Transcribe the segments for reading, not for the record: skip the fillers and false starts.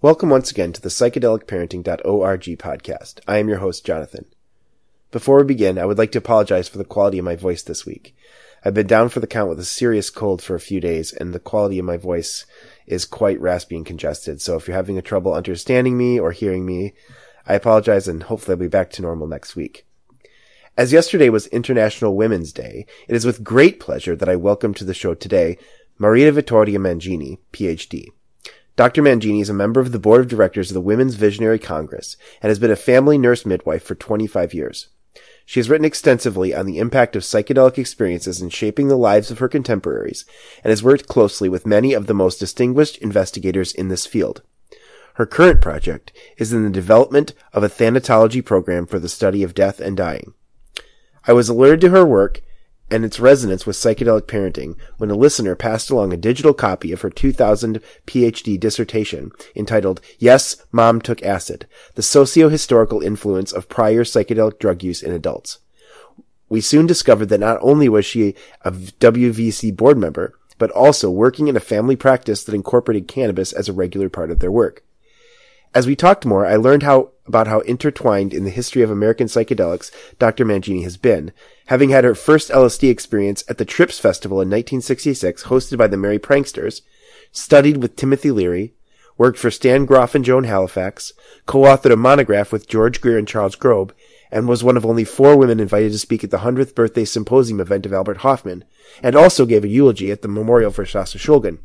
Welcome once again to the psychedelicparenting.org podcast. I am your host, Jonathan. Before we begin, I would like to apologize for the quality of my voice this week. I've been down for the count with a serious cold for a few days, and the quality of my voice is quite raspy and congested, so if you're having trouble understanding me or hearing me, I apologize, and hopefully I'll be back to normal next week. As yesterday was International Women's Day, it is with great pleasure that I welcome to the show today Maria Vittoria Mangini, PhD. Dr. Mangini is a member of the board of directors of the Women's Visionary Congress and has been a family nurse midwife for 25 years. She has written extensively on the impact of psychedelic experiences in shaping the lives of her contemporaries and has worked closely with many of the most distinguished investigators in this field. Her current project is in the development of a thanatology program for the study of death and dying. I was alerted to her work and its resonance with psychedelic parenting when a listener passed along a digital copy of her 2000 PhD dissertation entitled Yes, Mom Took Acid, the Socio-Historical Influence of Prior Psychedelic Drug Use in Adults. We soon discovered that not only was she a WVC board member, but also working in a family practice that incorporated cannabis as a regular part of their work. As we talked more, I learned about how intertwined in the history of American psychedelics Dr. Mangini has been, having had her first LSD experience at the Trips Festival in 1966, hosted by the Merry Pranksters, studied with Timothy Leary, worked for Stan Groff and Joan Halifax, co-authored a monograph with George Greer and Charles Grobe, and was one of only 4 women invited to speak at the 100th birthday symposium event of Albert Hoffman, and also gave a eulogy at the memorial for Shasta Shulgin.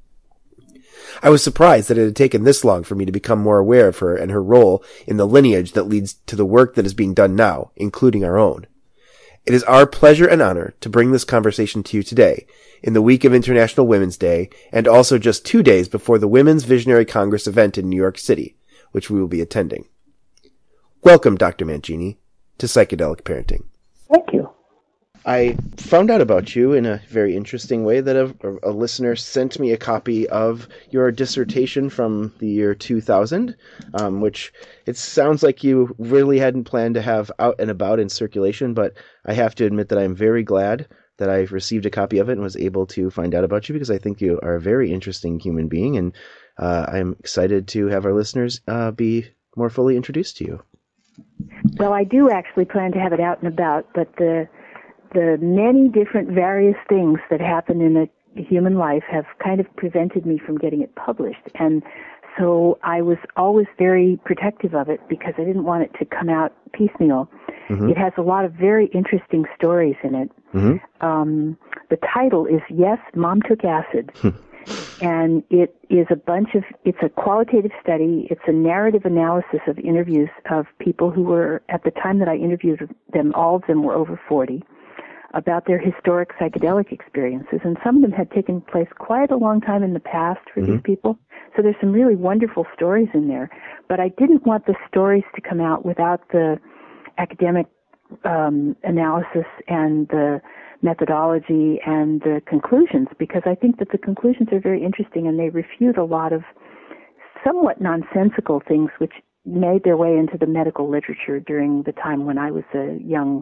I was surprised that it had taken this long for me to become more aware of her and her role in the lineage that leads to the work that is being done now, including our own. It is our pleasure and honor to bring this conversation to you today, in the week of International Women's Day, and also just 2 days before the Women's Visionary Congress event in New York City, which we will be attending. Welcome, Dr. Mangini, to Psychedelic Parenting. Thank you. I found out about you in a very interesting way that a listener sent me a copy of your dissertation from the year 2000, which it sounds like you really hadn't planned to have out and about in circulation, but I have to admit that I'm very glad that I received a copy of it and was able to find out about you because I think you are a very interesting human being, and I'm excited to have our listeners be more fully introduced to you. Well, I do actually plan to have it out and about, but the many different various things that happen in a human life have kind of prevented me from getting it published. And so I was always very protective of it because I didn't want it to come out piecemeal. Mm-hmm. It has a lot of very interesting stories in it. Mm-hmm. The title is Yes, Mom Took Acid. And it is it's a qualitative study. It's a narrative analysis of interviews of people who were, at the time that I interviewed them, all of them were over 40, about their historic psychedelic experiences. And some of them had taken place quite a long time in the past for these people. So there's some really wonderful stories in there. But I didn't want the stories to come out without the academic analysis and the methodology and the conclusions, because I think that the conclusions are very interesting and they refute a lot of somewhat nonsensical things which made their way into the medical literature during the time when I was a young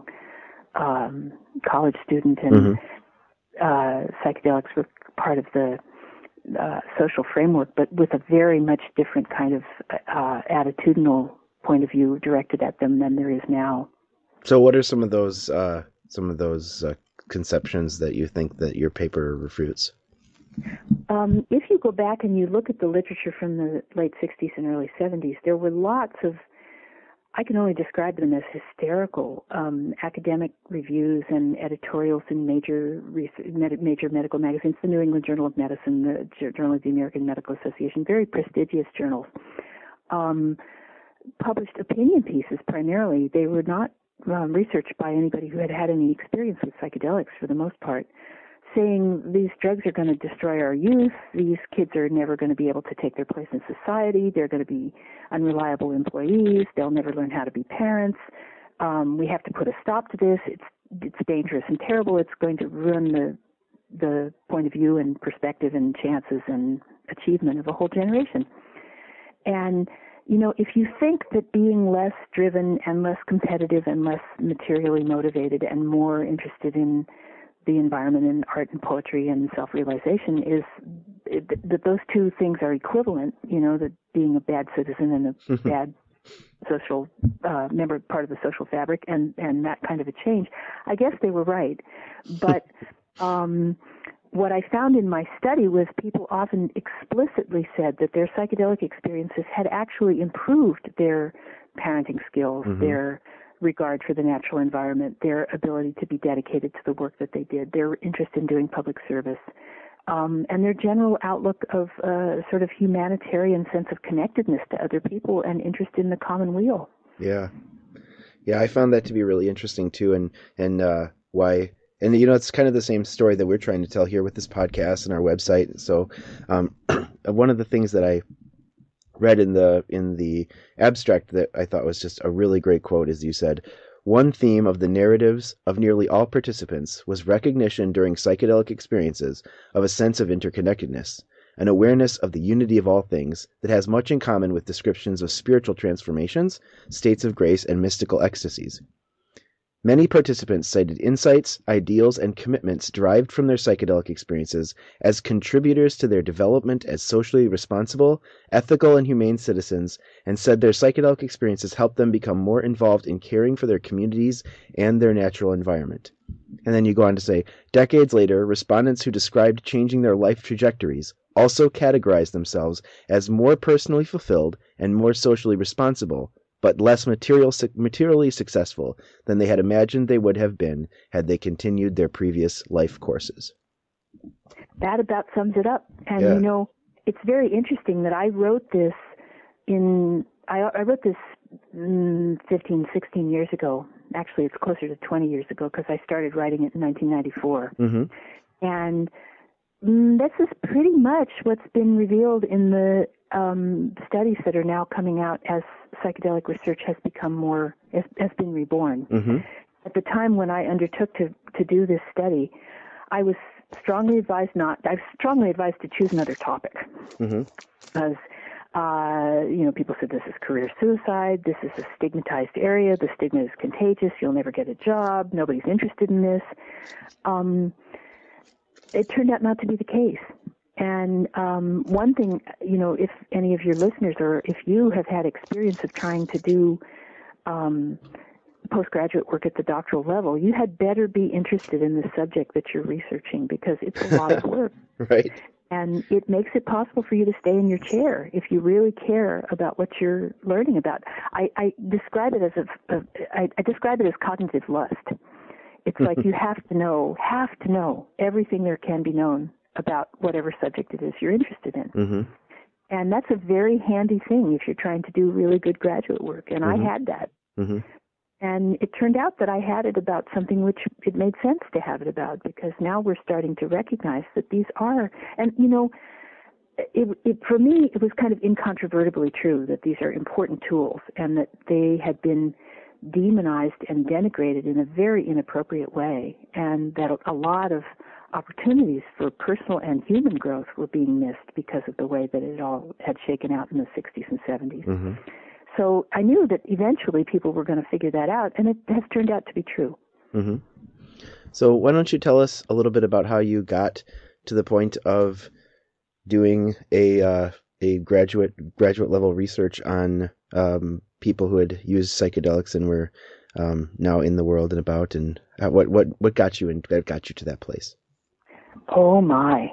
college student, and psychedelics were part of the social framework, but with a very much different kind of attitudinal point of view directed at them than there is now. So what are some of those conceptions that you think that your paper refutes? If you go back and you look at the literature from the late 60s and early 70s, there were lots of, I can only describe them as hysterical academic reviews and editorials in major medical magazines, the New England Journal of Medicine, the Journal of the American Medical Association, very prestigious journals, published opinion pieces primarily. They were not researched by anybody who had had any experience with psychedelics for the most part, saying these drugs are going to destroy our youth, these kids are never going to be able to take their place in society, they're going to be unreliable employees, they'll never learn how to be parents, we have to put a stop to this, it's dangerous and terrible, it's going to ruin the point of view and perspective and chances and achievement of a whole generation. And you know, if you think that being less driven and less competitive and less materially motivated and more interested in the environment and art and poetry and self-realization is that those two things are equivalent, that being a bad citizen and a bad social member, part of the social fabric, and that kind of a change. I guess they were right. But what I found in my study was people often explicitly said that their psychedelic experiences had actually improved their parenting skills, their regard for the natural environment, their ability to be dedicated to the work that they did, their interest in doing public service, and their general outlook of sort of humanitarian sense of connectedness to other people and interest in the common weal. Yeah. Yeah, I found that to be really interesting too, and why. And it's kind of the same story that we're trying to tell here with this podcast and our website. So, one of the things that I read in the abstract that I thought was just a really great quote is you said, "One theme of the narratives of nearly all participants was recognition during psychedelic experiences of a sense of interconnectedness, an awareness of the unity of all things that has much in common with descriptions of spiritual transformations, states of grace, and mystical ecstasies. Many participants cited insights, ideals, and commitments derived from their psychedelic experiences as contributors to their development as socially responsible, ethical, and humane citizens, and said their psychedelic experiences helped them become more involved in caring for their communities and their natural environment." And then you go on to say, "Decades later, respondents who described changing their life trajectories also categorized themselves as more personally fulfilled and more socially responsible, but less materially successful than they had imagined they would have been had they continued their previous life courses." That about sums it up. And, it's very interesting that I wrote this I wrote this 15, 16 years ago. Actually, it's closer to 20 years ago because I started writing it in 1994. And this is pretty much what's been revealed in the studies that are now coming out as psychedelic research has been reborn. At the time when I undertook to do this study, I was strongly advised to choose another topic because people said this is career suicide, this is a stigmatized area, the stigma is contagious, you'll never get a job, nobody's interested in this. It turned out not to be the case. And one thing, if any of your listeners or if you have had experience of trying to do postgraduate work at the doctoral level, you had better be interested in the subject that you're researching because it's a lot of work. Right. And it makes it possible for you to stay in your chair if you really care about what you're learning about. I describe it as cognitive lust. It's like you have to know everything there can be known about whatever subject it is you're interested in. And that's a very handy thing if you're trying to do really good graduate work. And I had that. And it turned out that I had it about something which it made sense to have it about because now we're starting to recognize that these are, and for me, it was kind of incontrovertibly true that these are important tools and that they had been demonized and denigrated in a very inappropriate way, and that a lot of opportunities for personal and human growth were being missed because of the way that it all had shaken out in the 60s and 70s. So I knew that eventually people were going to figure that out, and it has turned out to be true. So why don't you tell us a little bit about how you got to the point of doing a graduate level research on people who had used psychedelics and were now in the world and about, and what got you to that place? Oh my!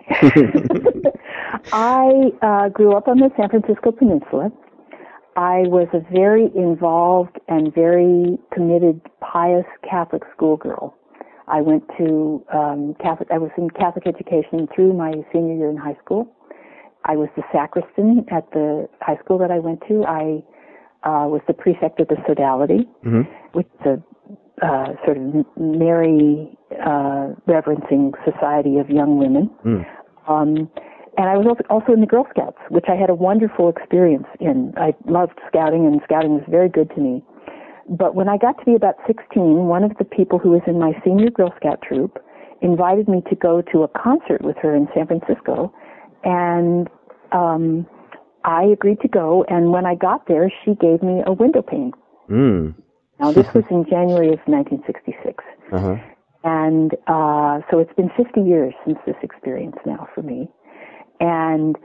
I grew up on the San Francisco Peninsula. I was a very involved and very committed, pious Catholic schoolgirl. I went to I was in Catholic education through my senior year in high school. I was the sacristan at the high school that I went to. I was the prefect of the sodality, which is a sort of Mary reverencing society of young women. And I was also in the Girl Scouts, which I had a wonderful experience in. I loved scouting, and scouting was very good to me. But when I got to be about 16, one of the people who was in my senior Girl Scout troop invited me to go to a concert with her in San Francisco, and I agreed to go, and when I got there, she gave me a window pane. Now, this was in January of 1966. And so it's been 50 years since this experience now for me. And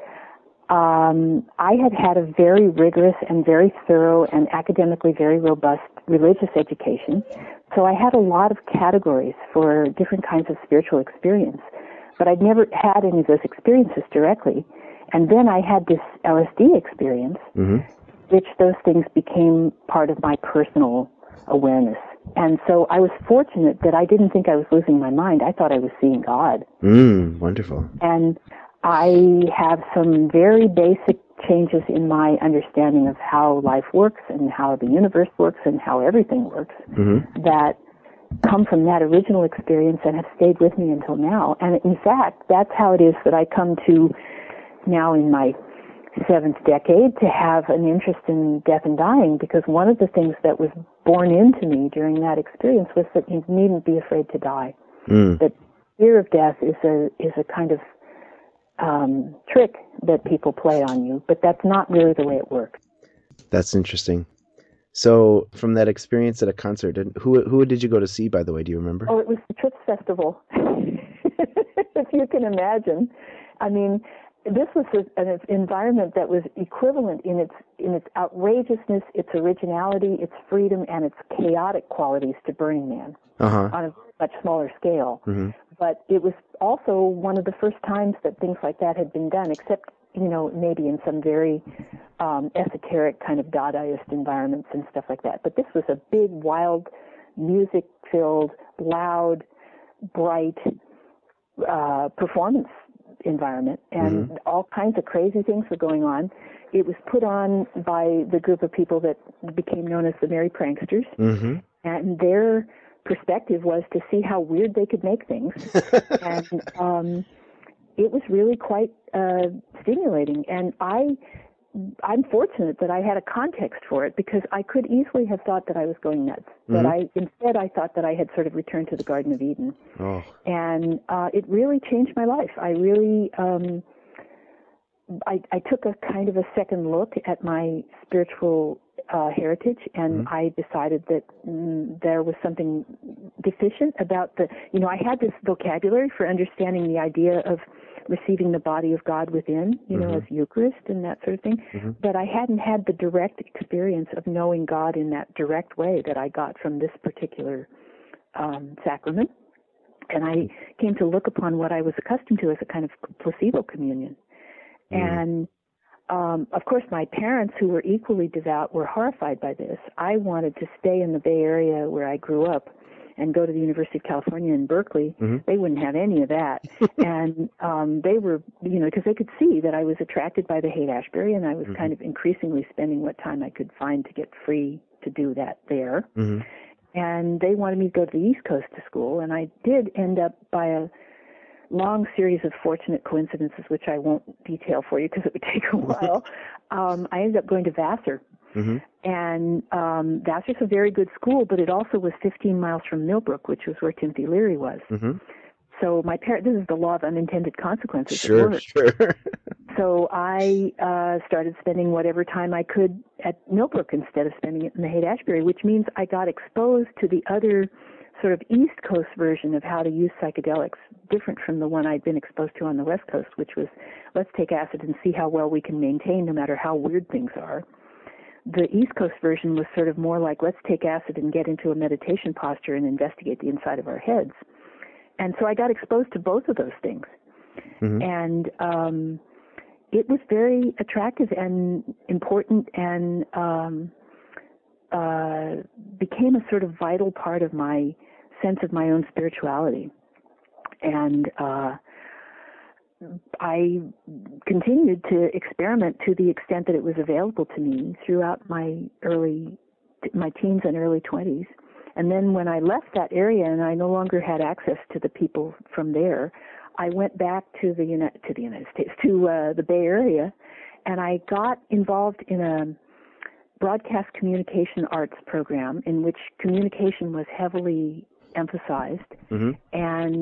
I had had a very rigorous and very thorough and academically very robust religious education. So I had a lot of categories for different kinds of spiritual experience. But I'd never had any of those experiences directly. And then I had this LSD experience, which those things became part of my personal awareness. And so I was fortunate that I didn't think I was losing my mind. I thought I was seeing God. Wonderful. And I have some very basic changes in my understanding of how life works and how the universe works and how everything works that come from that original experience and have stayed with me until now. And in fact, that's how it is that I come to now in my 7th decade to have an interest in death and dying, because one of the things that was born into me during that experience was that you needn't be afraid to die. That fear of death is a kind of trick that people play on you, but that's not really the way it works. That's interesting. So from that experience at a concert, who did you go to see, by the way? Do you remember? Oh, it was the Trips Festival. If you can imagine. I mean, this was an environment that was equivalent in its outrageousness, its originality, its freedom, and its chaotic qualities to Burning Man on a much smaller scale. But it was also one of the first times that things like that had been done, except, maybe in some very esoteric kind of Dadaist environments and stuff like that. But this was a big, wild, music-filled, loud, bright performance environment, and all kinds of crazy things were going on. It was put on by the group of people that became known as the Merry Pranksters, and their perspective was to see how weird they could make things. And it was really quite stimulating. And I'm fortunate that I had a context for it, because I could easily have thought that I was going nuts. But instead I thought that I had sort of returned to the Garden of Eden. And it really changed my life. I really, I took a kind of a second look at my spiritual heritage, and I decided that there was something deficient about I had this vocabulary for understanding the idea of receiving the body of God within, as Eucharist and that sort of thing. But I hadn't had the direct experience of knowing God in that direct way that I got from this particular sacrament. And I came to look upon what I was accustomed to as a kind of placebo communion. And of course, my parents, who were equally devout, were horrified by this. I wanted to stay in the Bay Area where I grew up and go to the University of California in Berkeley. They wouldn't have any of that. And they were, because they could see that I was attracted by the Haight-Ashbury, and I was kind of increasingly spending what time I could find to get free to do that there. And they wanted me to go to the East Coast to school, and I did end up, by a long series of fortunate coincidences, which I won't detail for you because it would take a while, I ended up going to Vassar. And Vassar's a very good school, but it also was 15 miles from Millbrook, which was where Timothy Leary was. So my parents, this is the law of unintended consequences. Sure. So I started spending whatever time I could at Millbrook instead of spending it in the Haight-Ashbury, which means I got exposed to the other sort of East Coast version of how to use psychedelics, different from the one I'd been exposed to on the West Coast, which was, let's take acid and see how well we can maintain no matter how weird things are. The East Coast version was sort of more like, let's take acid and get into a meditation posture and investigate the inside of our heads. And so I got exposed to both of those things. And it was very attractive and important, and became a sort of vital part of my sense of my own spirituality. And I continued to experiment to the extent that it was available to me throughout my teens and early 20s. And then when I left that area and I no longer had access to the people from there, I went back to the United States, to the Bay Area, and I got involved in a broadcast communication arts program in which communication was heavily emphasized. And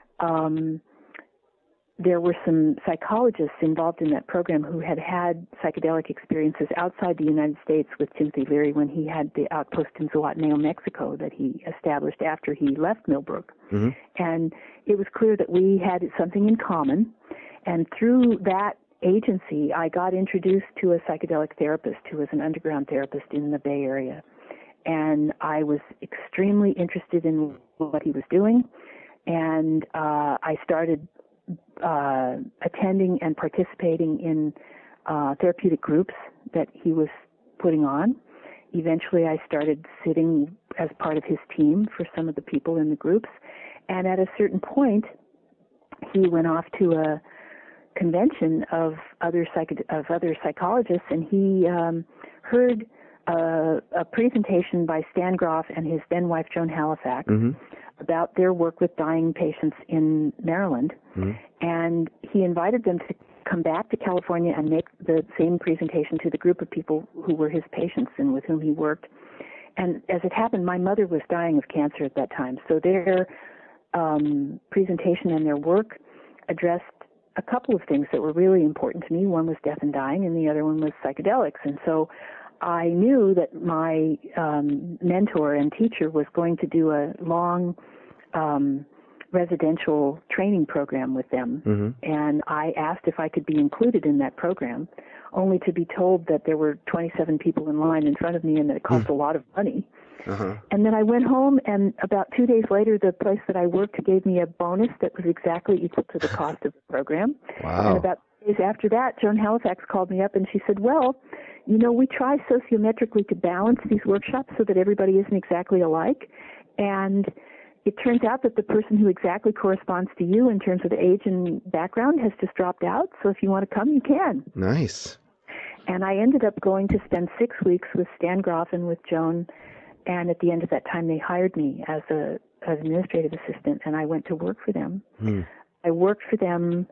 there were some psychologists involved in that program who had had psychedelic experiences outside the United States with Timothy Leary when he had the outpost in Zihuatanejo, Mexico, that he established after he left Millbrook. And it was clear that we had something in common. And through that agency, I got introduced to a psychedelic therapist who was an underground therapist in the Bay Area. And I was extremely interested in what he was doing. And I started attending and participating in therapeutic groups that he was putting on. Eventually, I started sitting as part of his team for some of the people in the groups. And at a certain point, he went off to a convention of other psychologists, and he heard a presentation by Stan Grof and his then wife Joan Halifax about their work with dying patients in Maryland. And he invited them to come back to California and make the same presentation to the group of people who were his patients and with whom he worked. And as it happened, my mother was dying of cancer at that time. So their presentation and their work addressed a couple of things that were really important to me. One was death and dying, and the other one was psychedelics. And so I knew that my mentor and teacher was going to do a long residential training program with them. And I asked if I could be included in that program, only to be told that there were 27 people in line in front of me and that it cost a lot of money. And then I went home, and about 2 days later, the place that I worked gave me a bonus that was exactly equal to the cost of the program. Wow. And about days after that, Joan Halifax called me up and she said, well, you know, we try sociometrically to balance these workshops so that everybody isn't exactly alike. And it turns out that the person who exactly corresponds to you in terms of age and background has just dropped out. So if you want to come, you can. Nice. And I ended up going to spend 6 weeks with Stan Grof and with Joan. And at the end of that time, they hired me as an administrative assistant, and I went to work for them. I worked for them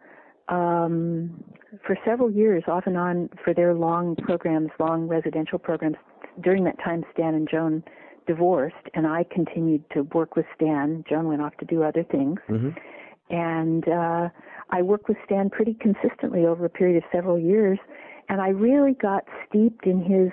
for several years, off and on, for their long programs, long residential programs. During that time, Stan and Joan divorced, and I continued to work with Stan. Joan went off to do other things. And I worked with Stan pretty consistently over a period of several years, and I really got steeped in his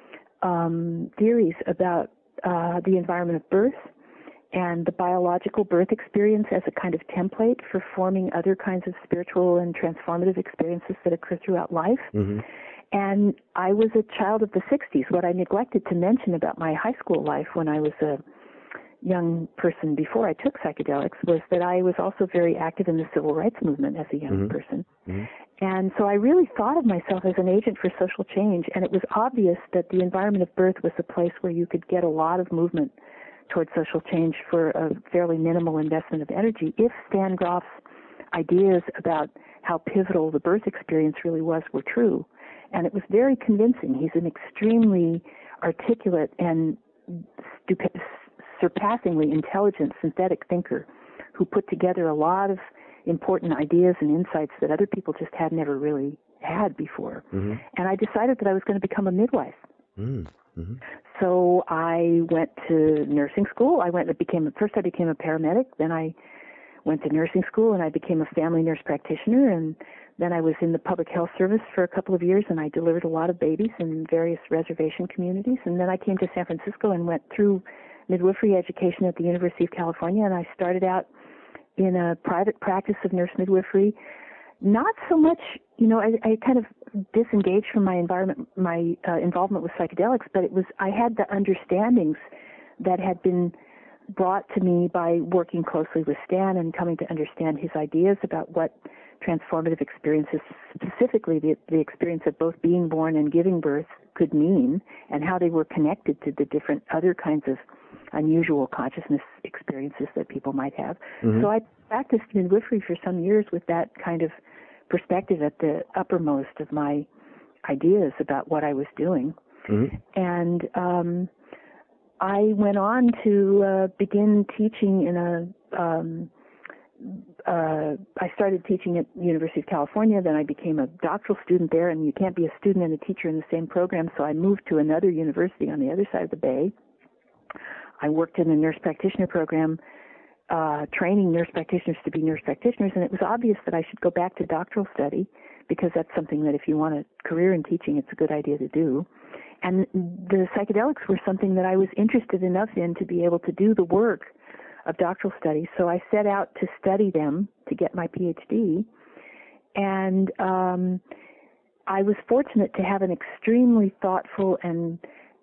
theories about the environment of birth and the biological birth experience as a kind of template for forming other kinds of spiritual and transformative experiences that occur throughout life. And I was a child of the 60s. What I neglected to mention about my high school life when I was a young person before I took psychedelics was that I was also very active in the civil rights movement as a young person. And so I really thought of myself as an agent for social change, and it was obvious that the environment of birth was a place where you could get a lot of movement towards social change for a fairly minimal investment of energy if Stan Grof's ideas about how pivotal the birth experience really was were true. And it was very convincing. He's an extremely articulate and surpassingly intelligent synthetic thinker who put together a lot of important ideas and insights that other people just had never really had before. And I decided that I was going to become a midwife. So I went to nursing school. First I became a paramedic, then I went to nursing school and I became a family nurse practitioner, and then I was in the public health service for a couple of years, and I delivered a lot of babies in various reservation communities. And then I came to San Francisco and went through midwifery education at the University of California, and I started out in a private practice of nurse midwifery. Not so much, I kind of disengaged from my involvement with psychedelics, but I had the understandings that had been brought to me by working closely with Stan and coming to understand his ideas about what transformative experiences, specifically the experience of both being born and giving birth, could mean, and how they were connected to the different other kinds of unusual consciousness experiences that people might have. So I practiced midwifery for some years with that kind of perspective at the uppermost of my ideas about what I was doing. And I went on to begin teaching I started teaching at the University of California, then I became a doctoral student there, and you can't be a student and a teacher in the same program, so I moved to another university on the other side of the Bay. I worked in a nurse practitioner program, training nurse practitioners to be nurse practitioners, and it was obvious that I should go back to doctoral study, because that's something that if you want a career in teaching, it's a good idea to do. And the psychedelics were something that I was interested enough in to be able to do the work of doctoral study. So I set out to study them to get my PhD. And I was fortunate to have an extremely thoughtful and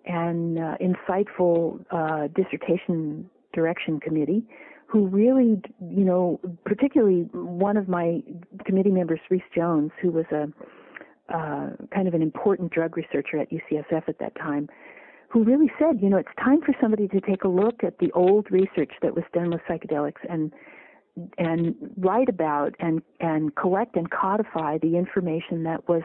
insightful dissertation direction committee who really, particularly one of my committee members, Rhys Jones, who was a kind of an important drug researcher at UCSF at that time, who really said, it's time for somebody to take a look at the old research that was done with psychedelics and write about and collect and codify the information that was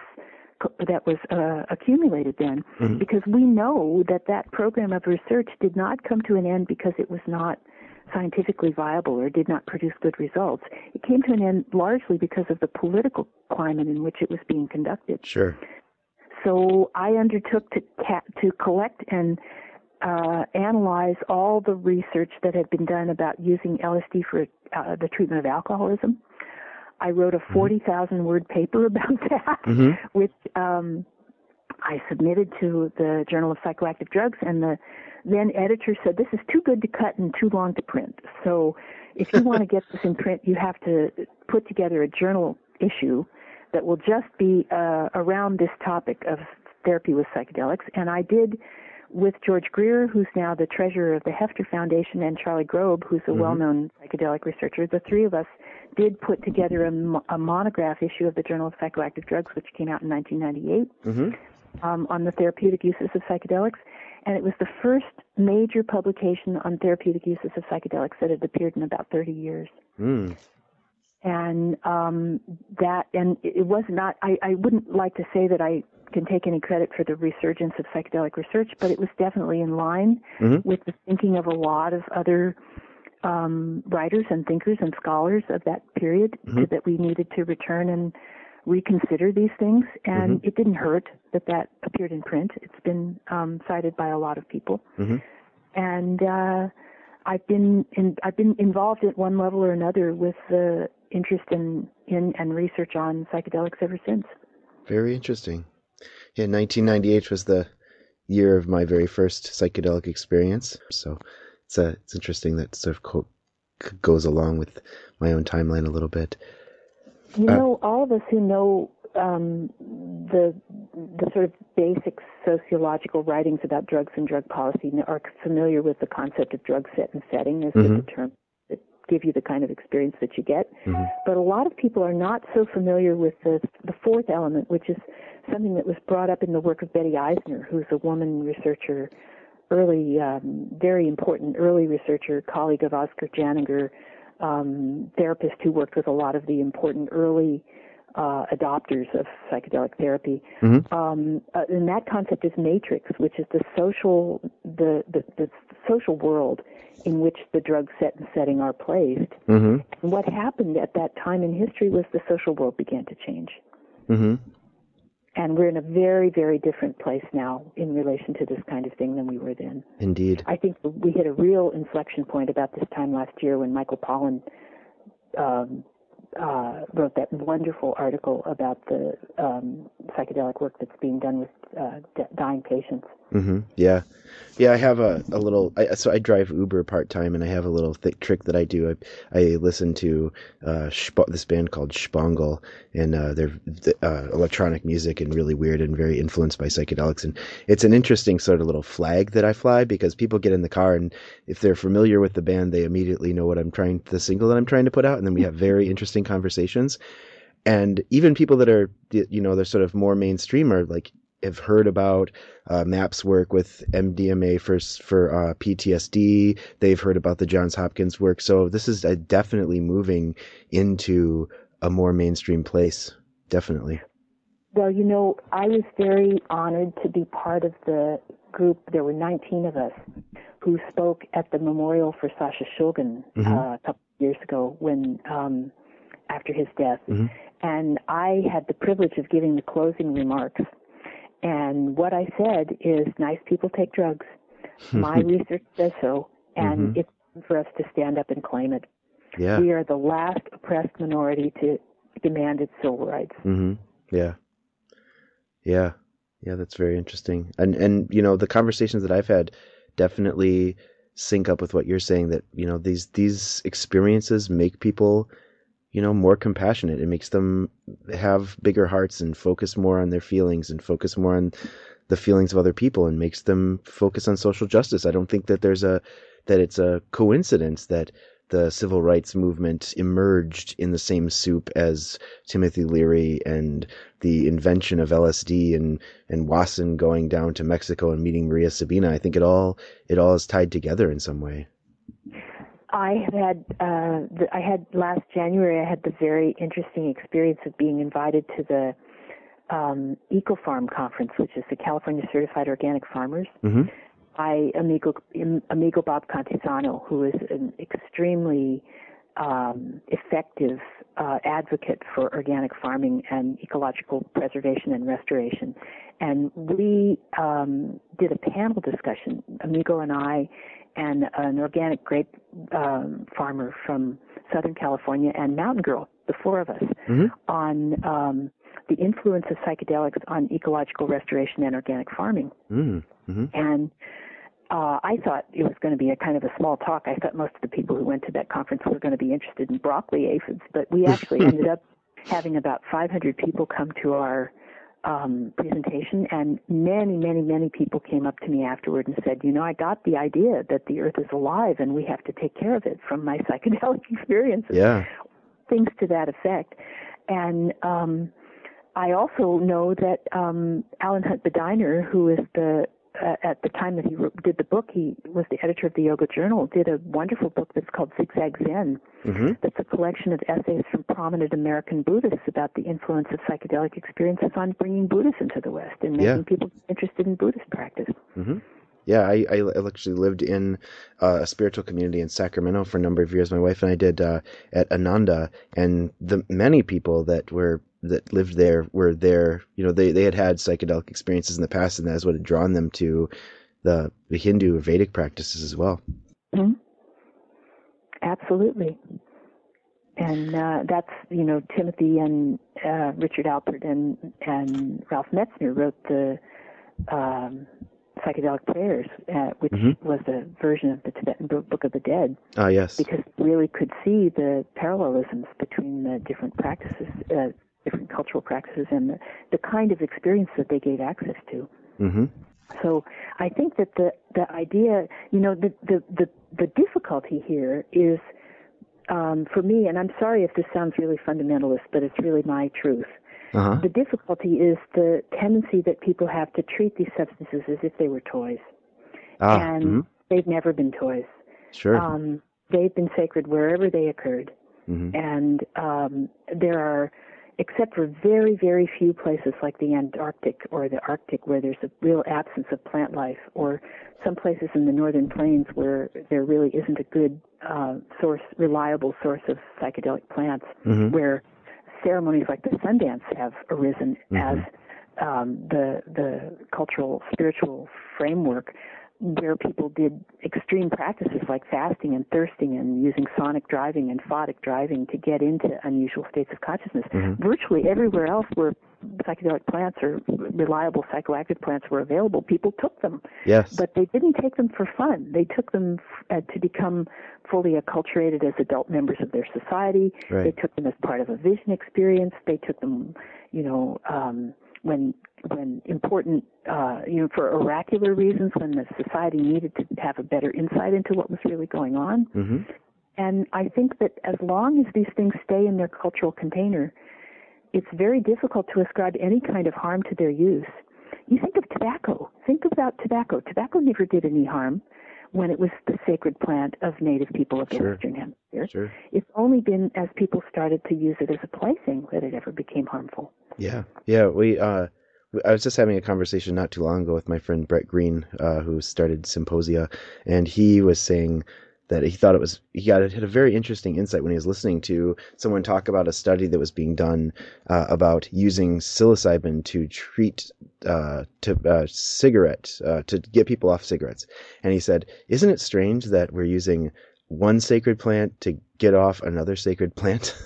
accumulated then, Mm-hmm. because we know that program of research did not come to an end because it was not scientifically viable or did not produce good results. It came to an end largely because of the political climate in which it was being conducted. Sure. So I undertook to collect and analyze all the research that had been done about using LSD for the treatment of alcoholism. I wrote a 40,000-word paper about that, Mm-hmm. which I submitted to the Journal of Psychoactive Drugs, and the then editor said, this is too good to cut and too long to print. So if you want to get this in print, you have to put together a journal issue that will just be around this topic of therapy with psychedelics. And I did with George Greer, who's now the treasurer of the Hefter Foundation, and Charlie Grobe, who's a well-known psychedelic researcher. The three of us did put together a monograph issue of the Journal of Psychoactive Drugs, which came out in 1998, on the therapeutic uses of psychedelics. And it was the first major publication on therapeutic uses of psychedelics that had appeared in about 30 years. Mm. And it was not, I wouldn't like to say that I can take any credit for the resurgence of psychedelic research, but it was definitely in line with the thinking of a lot of other writers and thinkers and scholars of that period, that we needed to return and reconsider these things. And it didn't hurt that appeared in print. It's been cited by a lot of people. And I've been involved at one level or another with the interest in and research on psychedelics ever since. Very interesting. Yeah, 1998 was the year of my very first psychedelic experience. So it's interesting that sort of goes along with my own timeline a little bit. All of us who know the sort of basic sociological writings about drugs and drug policy are familiar with the concept of drug set and setting as the term that give you the kind of experience that you get. But a lot of people are not so familiar with the fourth element, which is something that was brought up in the work of Betty Eisner, who's a woman researcher, very important early researcher, colleague of Oscar Janiger, therapist who worked with a lot of the important early adopters of psychedelic therapy. And that concept is matrix, which is the social world in which the drug set and setting are placed. And what happened at that time in history was the social world began to change. And we're in a very, very different place now in relation to this kind of thing than we were then. Indeed. I think we hit a real inflection point about this time last year when Michael Pollan wrote that wonderful article about the psychedelic work that's being done with dying patients. Yeah. I have a little. So I drive Uber part time, and I have a little trick that I do. I listen to this band called Spangle, and they're electronic music and really weird and very influenced by psychedelics. And it's an interesting sort of little flag that I fly, because people get in the car, and if they're familiar with the band, they immediately know the single that I'm trying to put out, and then we have very interesting conversations. And even people that are, they're sort of more mainstream are like, have heard about MAPS work with MDMA for PTSD. They've heard about the Johns Hopkins work. So this is definitely moving into a more mainstream place. Definitely. Well, I was very honored to be part of the group. There were 19 of us who spoke at the memorial for Sasha Shulgin a couple of years ago when after his death. And I had the privilege of giving the closing remarks. And what I said is, nice people take drugs. My research says so, and it's time for us to stand up and claim it. Yeah. We are the last oppressed minority to demand its civil rights. Yeah, that's very interesting. And the conversations that I've had definitely sync up with what you're saying, that these experiences make people more compassionate. It makes them have bigger hearts and focus more on their feelings and focus more on the feelings of other people, and makes them focus on social justice. I don't think that that it's a coincidence that the civil rights movement emerged in the same soup as Timothy Leary and the invention of LSD and Wasson going down to Mexico and meeting Maria Sabina. I think it all is tied together in some way. I had last January, I had the very interesting experience of being invited to the EcoFarm conference, which is the California Certified Organic Farmers, by amigo Bob Cantizano, who is an extremely effective advocate for organic farming and ecological preservation and restoration. And we did a panel discussion, Amigo and I, and an organic grape farmer from Southern California, and Mountain Girl, the four of us, on the influence of psychedelics on ecological restoration and organic farming. And I thought it was going to be a kind of a small talk. I thought most of the people who went to that conference were going to be interested in broccoli aphids, but we actually ended up having about 500 people come to our presentation, and many people came up to me afterward and said, I got the idea that the earth is alive and we have to take care of it from my psychedelic experiences. Yeah. Things to that effect. And I also know that Alan Hunt Bediner, who is at the time that he did the book, he was the editor of the Yoga Journal, did a wonderful book that's called Zigzag Zen. That's a collection of essays from prominent American Buddhists about the influence of psychedelic experiences on bringing Buddhism to the West and making people interested in Buddhist practice. Yeah, I actually lived in a spiritual community in Sacramento for a number of years. My wife and I did at Ananda, and the many people that lived there were there. They had psychedelic experiences in the past, and that's what had drawn them to the Hindu or Vedic practices as well. Absolutely. And that's, Timothy and Richard Alpert and Ralph Metzner wrote the Psychedelic Prayers, which was a version of the Tibetan Book of the Dead. Ah, yes. Because we really could see the parallelisms between the different practices, different cultural practices, and the kind of experience that they gave access to. So I think that the idea, the difficulty here is, for me, and I'm sorry if this sounds really fundamentalist, but it's really my truth. The difficulty is the tendency that people have to treat these substances as if they were toys. And they've never been toys. Sure. They've been sacred wherever they occurred. And there are, except for very, very few places like the Antarctic or the Arctic where there's a real absence of plant life, or some places in the northern plains where there really isn't a good reliable source of psychedelic plants, where ceremonies like the Sundance have arisen as the cultural, spiritual framework where people did extreme practices like fasting and thirsting and using sonic driving and photic driving to get into unusual states of consciousness. Virtually everywhere else where psychedelic plants or reliable psychoactive plants were available, people took them. Yes. But they didn't take them for fun. They took them to become fully acculturated as adult members of their society. Right. They took them as part of a vision experience. They took them, when important, for oracular reasons, when the society needed to have a better insight into what was really going on. And I think that as long as these things stay in their cultural container, it's very difficult to ascribe any kind of harm to their use. You think of tobacco. Think about tobacco. Tobacco never did any harm when it was the sacred plant of native people of the Western Hemisphere. It's only been as people started to use it as a plaything that it ever became harmful. Yeah. I was just having a conversation not too long ago with my friend Brett Green, who started Symposia, and he was saying that he thought had a very interesting insight when he was listening to someone talk about a study that was being done about using psilocybin to treat cigarettes, to get people off cigarettes. And he said, isn't it strange that we're using one sacred plant to get off another sacred plant?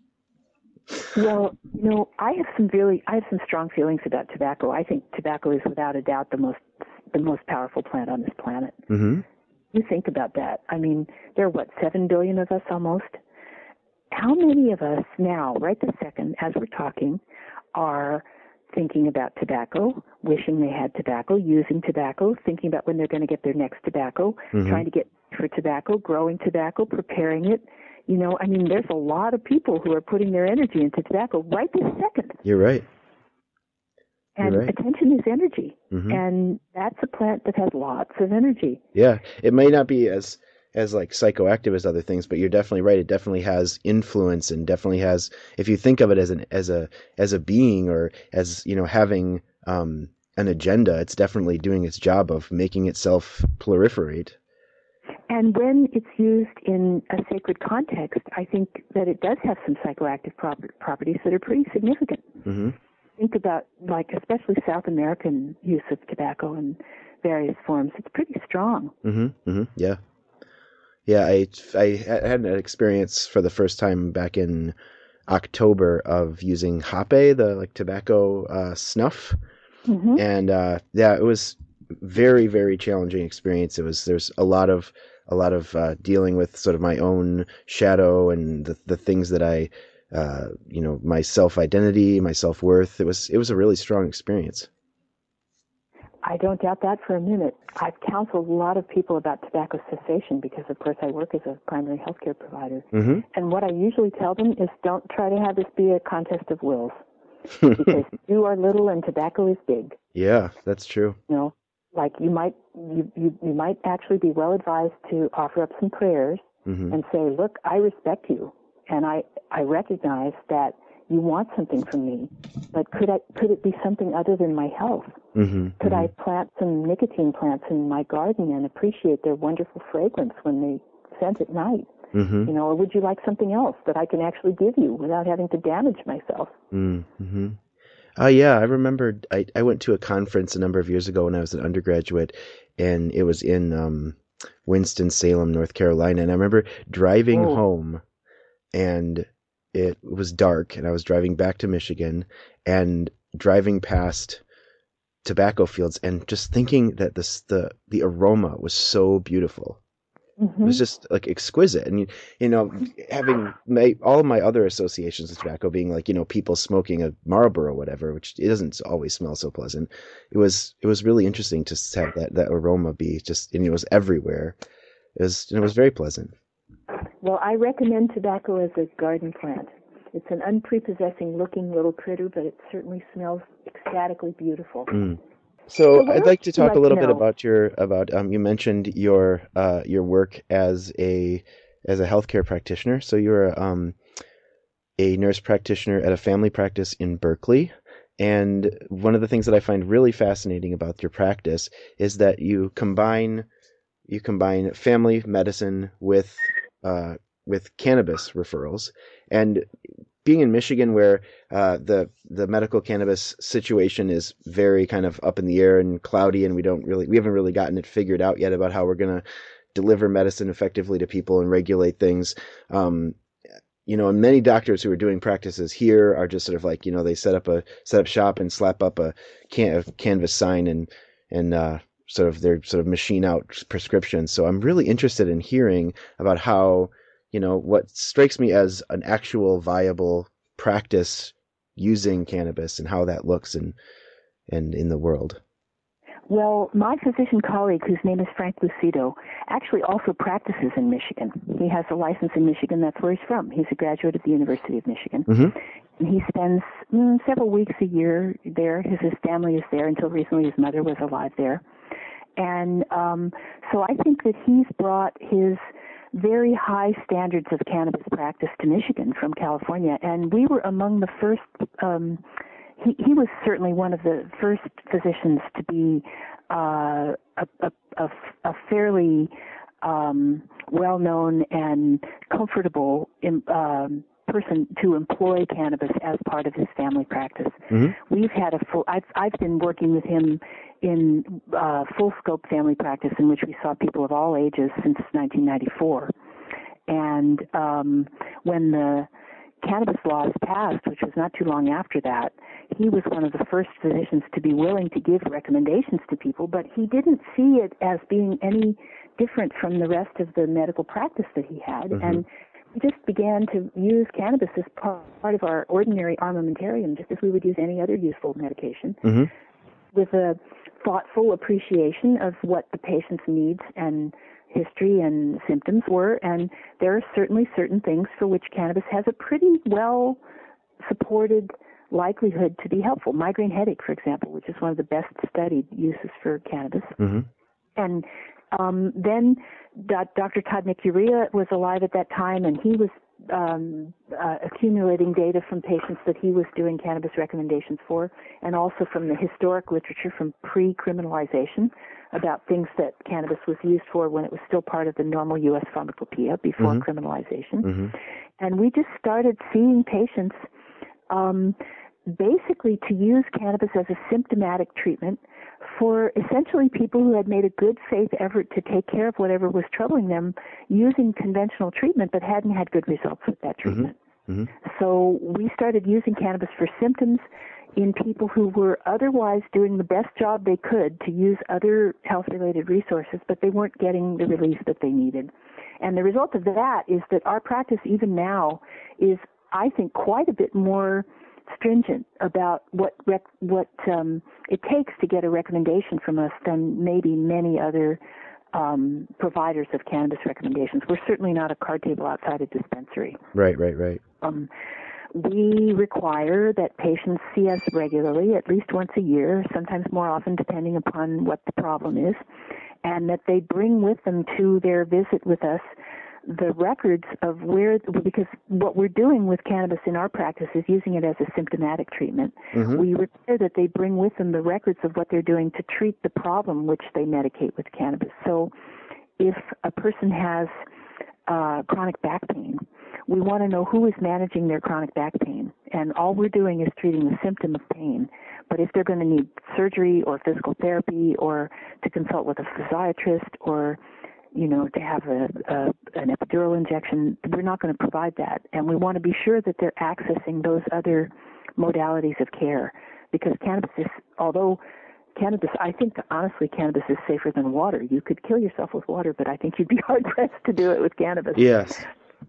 Well, I have some strong feelings about tobacco. I think tobacco is without a doubt the most powerful plant on this planet. You think about that. I mean, there are 7 billion of us almost, how many of us now, right this second, as we're talking, are thinking about tobacco, wishing they had tobacco, using tobacco, thinking about when they're going to get their next tobacco, trying to get for tobacco, growing tobacco, preparing it. You know, I mean, there's a lot of people who are putting their energy into tobacco right this second. You're right. And attention is energy. And that's a plant that has lots of energy. Yeah. It may not be as like psychoactive as other things, but you're definitely right. It definitely has influence, and definitely has, if you think of it as a being, or as, you know, having an agenda, it's definitely doing its job of making itself proliferate. And when it's used in a sacred context, I think that it does have some psychoactive properties that are pretty significant. Think about, like, especially South American use of tobacco in various forms. It's pretty strong. Yeah. Yeah, I had an experience for the first time back in October of using Hape, the like tobacco snuff, and yeah, it was very, very challenging experience. There's a lot of dealing with sort of my own shadow and the things that I you know, my self-identity, my self-worth. It was a really strong experience. I don't doubt that for a minute. I've counseled a lot of people about tobacco cessation because, of course, I work as a primary healthcare provider. And what I usually tell them is, don't try to have this be a contest of wills, because you are little and tobacco is big. Yeah, that's true. You know, like you might actually be well advised to offer up some prayers and say, look, I respect you, and I recognize that you want something from me, but could it be something other than my health? Could I plant some nicotine plants in my garden and appreciate their wonderful fragrance when they scent at night? You know, or would you like something else that I can actually give you without having to damage myself? Yeah, I remembered I went to a conference a number of years ago when I was an undergraduate, and it was in Winston-Salem, North Carolina. And I remember driving home, and it was dark, and I was driving back to Michigan and driving past tobacco fields and just thinking that the aroma was so beautiful. It was just like exquisite. And, you know, having all of my other associations with tobacco being like, you know, people smoking a Marlboro or whatever, which it doesn't always smell so pleasant. It was really interesting to have that aroma be just, and it was everywhere. It was very pleasant. Well, I recommend tobacco as a garden plant. It's an unprepossessing looking little critter, but it certainly smells ecstatically beautiful. So I'd like to talk a little bit about you mentioned your work as a healthcare practitioner. So you're a nurse practitioner at a family practice in Berkeley. And one of the things that I find really fascinating about your practice is that you combine family medicine with cannabis referrals. And being in Michigan, where the medical cannabis situation is very kind of up in the air and cloudy, and we haven't really gotten it figured out yet about how we're going to deliver medicine effectively to people and regulate things. You know, and many doctors who are doing practices here are just sort of like, you know, they set up shop and slap up a canvas sign and they're sort of machine out prescriptions. So I'm really interested in hearing about how, you know, what strikes me as an actual viable practice using cannabis and how that looks and in the world. Well, my physician colleague, whose name is Frank Lucido, actually also practices in Michigan. He has a license in Michigan. That's where he's from. He's a graduate of the University of Michigan. And he spends several weeks a year there. His family is there. Until recently, his mother was alive there. And so I think that he's brought his very high standards of cannabis practice to Michigan from California. And we were among the first, he was certainly one of the first physicians to be a fairly well-known and comfortable person to employ cannabis as part of his family practice. We've had I've been working with him in full scope family practice, in which we saw people of all ages since 1994. And when the cannabis laws passed, which was not too long after that, he was one of the first physicians to be willing to give recommendations to people, but he didn't see it as being any different from the rest of the medical practice that he had. And we just began to use cannabis as part of our ordinary armamentarium, just as we would use any other useful medication, with a thoughtful appreciation of what the patient's needs and history and symptoms were. And there are certainly certain things for which cannabis has a pretty well supported likelihood to be helpful. Migraine headache, for example, which is one of the best studied uses for cannabis. And then Dr. Todd Nicuriya was alive at that time, and he was accumulating data from patients that he was doing cannabis recommendations for, and also from the historic literature from pre-criminalization about things that cannabis was used for when it was still part of the normal U.S. pharmacopoeia before criminalization. And we just started seeing patients basically to use cannabis as a symptomatic treatment for essentially people who had made a good faith effort to take care of whatever was troubling them using conventional treatment but hadn't had good results with that treatment. So we started using cannabis for symptoms in people who were otherwise doing the best job they could to use other health-related resources, but they weren't getting the relief that they needed. And the result of that is that our practice even now is, I think, quite a bit more stringent about what it takes to get a recommendation from us than maybe many other providers of cannabis recommendations. We're certainly not a card table outside a dispensary. Right. We require that patients see us regularly, at least once a year, sometimes more often depending upon what the problem is, and that they bring with them to their visit with us the records of because what we're doing with cannabis in our practice is using it as a symptomatic treatment. We require that they bring with them the records of what they're doing to treat the problem which they medicate with cannabis. So if a person has chronic back pain, we want to know who is managing their chronic back pain. And all we're doing is treating the symptom of pain. But if they're going to need surgery or physical therapy or to consult with a physiatrist or to have an epidural injection, we're not going to provide that. And we want to be sure that they're accessing those other modalities of care. Because cannabis is, I think, honestly, cannabis is safer than water. You could kill yourself with water, but I think you'd be hard-pressed to do it with cannabis. Yes.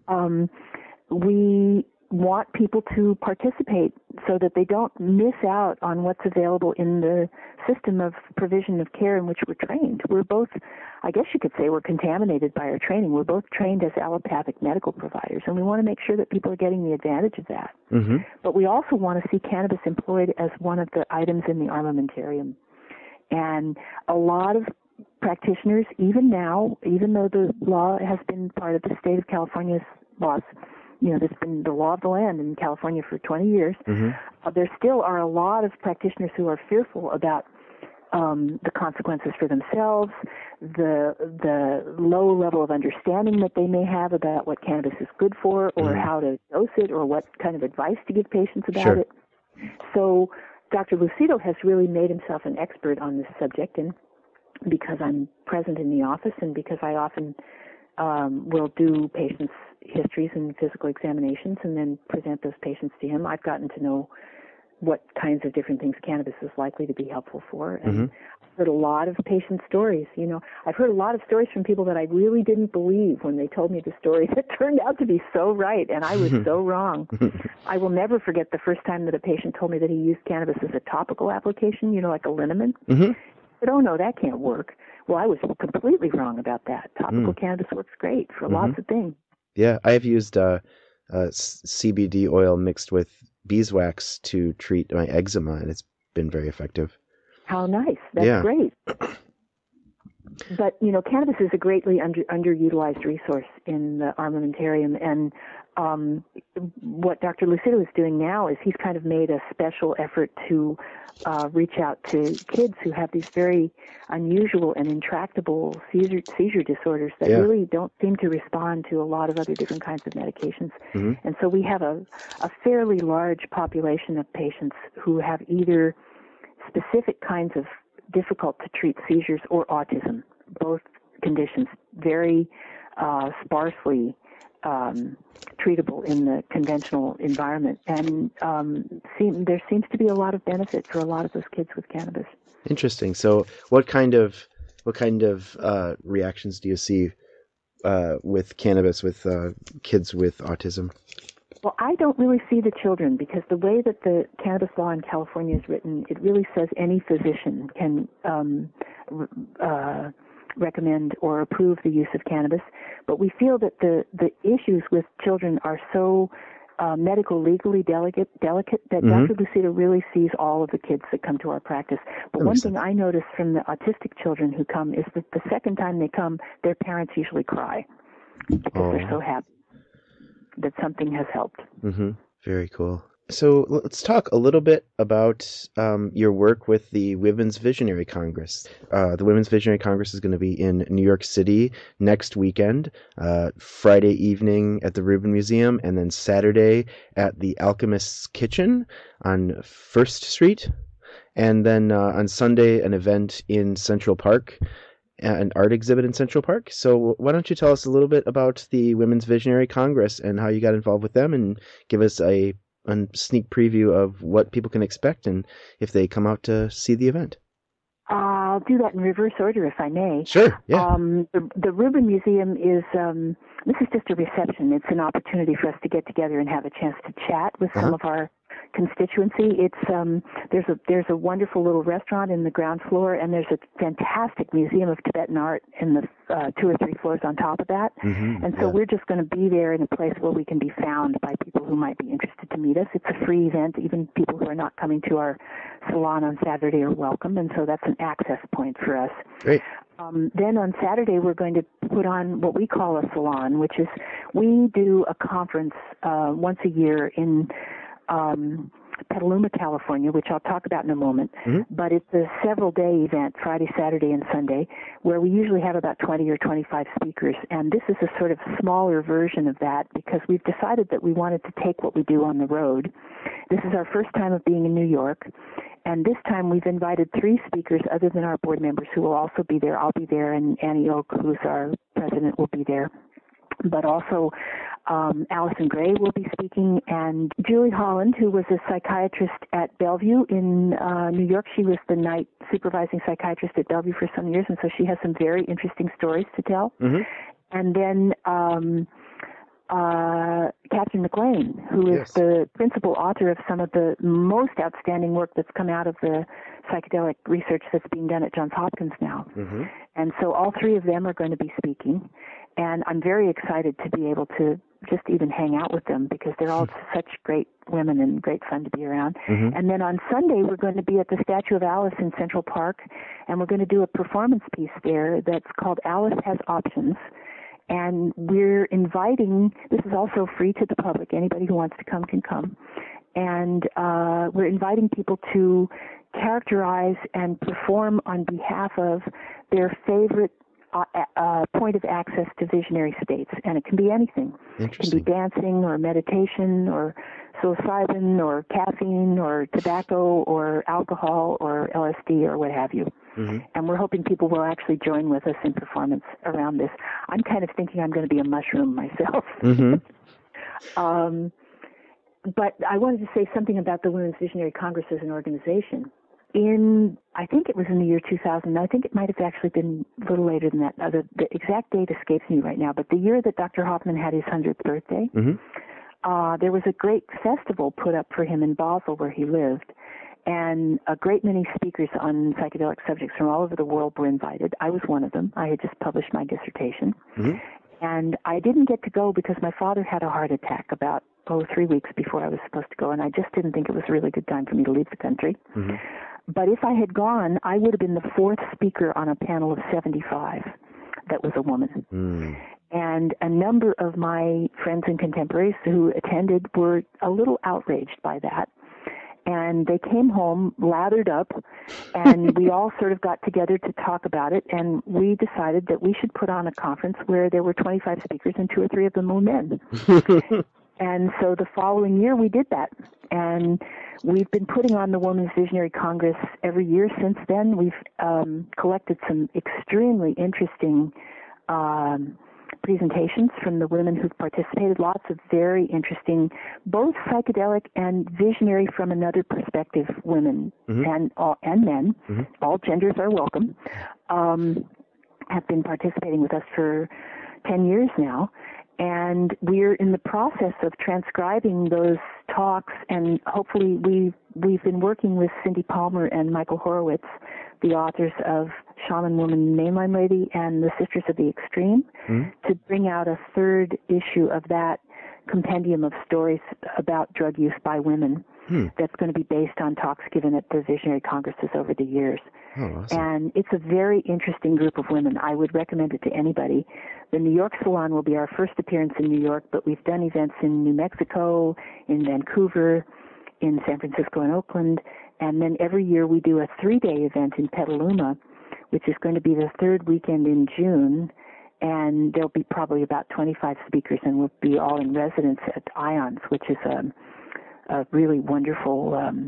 We want people to participate so that they don't miss out on what's available in the system of provision of care in which we're trained. We're both, I guess you could say, we're contaminated by our training. We're both trained as allopathic medical providers, and we want to make sure that people are getting the advantage of that. But we also want to see cannabis employed as one of the items in the armamentarium. And a lot of practitioners, even now, even though the law has been part of the state of California's laws, there's been the law of the land in California for 20 years, there still are a lot of practitioners who are fearful about the consequences for themselves, the low level of understanding that they may have about what cannabis is good for or how to dose it or what kind of advice to give patients about it. So Dr. Lucido has really made himself an expert on this subject, and because I'm present in the office and because I often will do patients' histories and physical examinations and then present those patients to him, I've gotten to know what kinds of different things cannabis is likely to be helpful for. And I've heard a lot of patient stories. I've heard a lot of stories from people that I really didn't believe when they told me the story that turned out to be so right, and I was so wrong. I will never forget the first time that a patient told me that he used cannabis as a topical application, like a liniment. But, oh, no, that can't work. Well, I was completely wrong about that. Topical cannabis works great for lots of things. Yeah, I've used CBD oil mixed with beeswax to treat my eczema, and it's been very effective. How nice. That's great. But, cannabis is a greatly underutilized resource in the armamentarium, and what Dr. Lucido is doing now is he's kind of made a special effort to reach out to kids who have these very unusual and intractable seizure disorders that really don't seem to respond to a lot of other different kinds of medications. And so we have a fairly large population of patients who have either specific kinds of difficult to treat seizures or autism, both conditions very sparsely treatable in the conventional environment. And there seems to be a lot of benefit for a lot of those kids with cannabis. Interesting. So what kind of reactions do you see with cannabis with kids with autism? Well, I don't really see the children because the way that the cannabis law in California is written, it really says any physician can recommend or approve the use of cannabis. But we feel that the issues with children are so medical, legally delicate that Dr. Lucida really sees all of the kids that come to our practice. But one thing I notice from the autistic children who come is that the second time they come, their parents usually cry because they're so happy that something has helped. Very cool. So let's talk a little bit about your work with the Women's Visionary Congress. The Women's Visionary Congress is going to be in New York City next weekend, Friday evening at the Rubin Museum, and then Saturday at the Alchemist's Kitchen on First Street. And then on Sunday, an event in Central Park, an art exhibit in Central Park. So why don't you tell us a little bit about the Women's Visionary Congress and how you got involved with them, and give us a sneak preview of what people can expect and if they come out to see the event. I'll do that in reverse order, if I may. Sure, yeah. The Rubin Museum is, this is just a reception. It's an opportunity for us to get together and have a chance to chat with some of our constituency. It's there's a wonderful little restaurant in the ground floor, and there's a fantastic museum of Tibetan art in the 2 or 3 floors on top of that. And so we're just going to be there in a place where we can be found by people who might be interested to meet us. It's a free event. Even people who are not coming to our salon on Saturday are welcome, and so that's an access point for us. Great. Then on Saturday, we're going to put on what we call a salon, which is we do a conference once a year in Petaluma, California, which I'll talk about in a moment. But it's a several-day event, Friday, Saturday, and Sunday, where we usually have about 20 or 25 speakers. And this is a sort of smaller version of that because we've decided that we wanted to take what we do on the road. This is our first time of being in New York. And this time we've invited 3 speakers other than our board members who will also be there. I'll be there, and Annie Oak, who's our president, will be there. But also Allison Gray will be speaking, and Julie Holland, who was a psychiatrist at Bellevue in New York. She was the night supervising psychiatrist at Bellevue for some years, and so she has some very interesting stories to tell. And then Catherine McLean, who is the principal author of some of the most outstanding work that's come out of the psychedelic research that's being done at Johns Hopkins now. And so all 3 of them are going to be speaking. And I'm very excited to be able to just even hang out with them because they're all such great women and great fun to be around. And then on Sunday, we're going to be at the Statue of Alice in Central Park, and we're going to do a performance piece there that's called Alice Has Options. And we're inviting, this is also free to the public, anybody who wants to come can come. And we're inviting people to characterize and perform on behalf of their favorite point of access to visionary states, and it can be anything. It can be dancing or meditation or psilocybin or caffeine or tobacco or alcohol or LSD or what have you. And we're hoping people will actually join with us in performance around this. I'm kind of thinking I'm going to be a mushroom myself. But I wanted to say something about the Women's Visionary Congress as an organization. I think it was in the year 2000. I think it might have actually been a little later than that. The exact date escapes me right now. But the year that Dr. Hoffman had his 100th birthday, there was a great festival put up for him in Basel where he lived. And a great many speakers on psychedelic subjects from all over the world were invited. I was one of them. I had just published my dissertation. And I didn't get to go because my father had a heart attack about 3 weeks before I was supposed to go. And I just didn't think it was a really good time for me to leave the country. But if I had gone, I would have been the 4th speaker on a panel of 75 that was a woman. And a number of my friends and contemporaries who attended were a little outraged by that. And they came home lathered up, and we all sort of got together to talk about it, and we decided that we should put on a conference where there were 25 speakers and 2 or 3 of them were men. And so the following year we did that. And we've been putting on the Women's Visionary Congress every year since then. We've collected some extremely interesting presentations from the women who've participated, lots of very interesting, both psychedelic and visionary from another perspective women and men, all genders are welcome, have been participating with us for 10 years now. And we're in the process of transcribing those talks, and hopefully we've been working with Cindy Palmer and Michael Horowitz, the authors of Shaman Woman, Mainline Lady, and the Sisters of the Extreme, to bring out a third issue of that compendium of stories about drug use by women that's going to be based on talks given at the Visionary Congresses over the years. Oh, awesome. And it's a very interesting group of women. I would recommend it to anybody. The New York Salon will be our first appearance in New York, but we've done events in New Mexico, in Vancouver, in San Francisco and Oakland, and then every year we do a 3-day event in Petaluma, which is going to be the third weekend in June, and there'll be probably about 25 speakers, and we'll be all in residence at IONS, which is a really wonderful,